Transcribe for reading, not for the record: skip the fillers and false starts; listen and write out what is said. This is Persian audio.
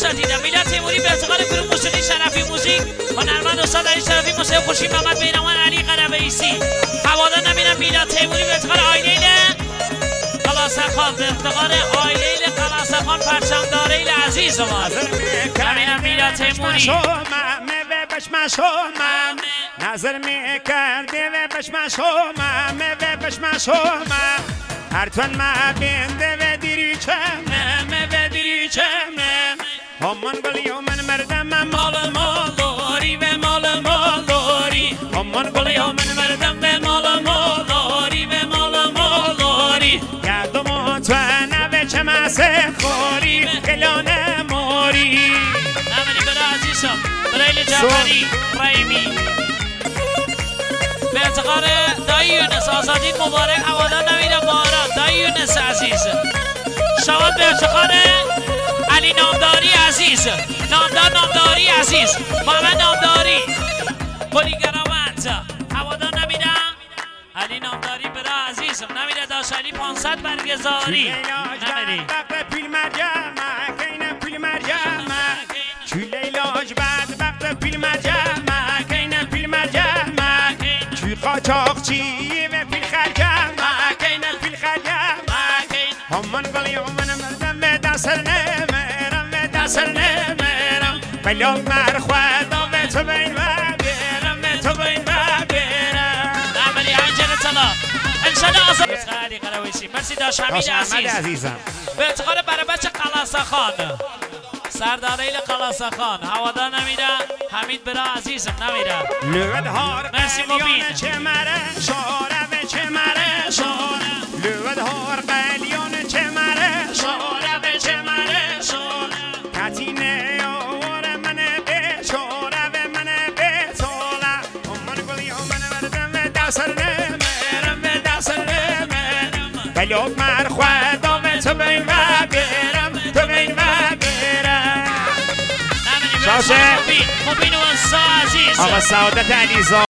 دیدم میلاد تیموری به افتخار گروه موسیقی شرفی موزیک هنرمند استاد علی شرفی موسیقی خوشی محمد بینوان علی قربیسی هوادار نمیرم میلاد تیموری به افتخار آیلیل قلاسخان به افتخار آیلیل قلاسخان پرچمداریل عزیز ما نمیرم میلاد تیموری بشمشومم نظر میکردی و بشمشومم و بشمشومم هر تون ما بینده و دیری چمه و دیری چمه همان گلی من مردم مال مالاری و مال مالاری همان گلی من مردم و مال مالاری و مال مالاری یادم تو نوه چمسه خوری کلانه موری نمیری برای عزیزم برای جعفری رحیمی به افتخار دایی یونس آزادین مبارک هوادار نمیرم باران دایی یونس عزیز شواد به افتخار علی نامداری عزیز نامداری عزیز محمد نامداری پلیگرامت هوادار نمیرم علی نامداری برای عزیزم نمیره داشتالی 500 برگزاری نمیری پیل مرجمه کینه پیل مرجمه چوی لیلاج بعد وقت پیل مرجمه کینه پیل مرجمه چوی قاچاقچی و پیل خرجمه کینه پیل خرجمه همان گلی من مردم به دستر نمیرم به دستر نمیرم بلا مرخواه و تو بین و بیرم و تو بین و بیرم نمیری انجل طلا انشالله آزاد علی قرویسی مرسی داشت حمید عزیزم به افتخار برابچه قلاسخان سرداریل قلاسخان هوادار نمیره حمید برا عزیزم نمیره مرسی مبین چه مره شاره و چه مره شاره لود هار قلیان چه مره شاره و چه مره شاره کتینه آور من به شاره و من به ساله من گلی من مردم و دستر نمیرم و دستر نمیرم بلوک مرخواه دامه تو بین و بیرم تو بین و بیرم مبین و انسا عزیز آقا سعادت علیزا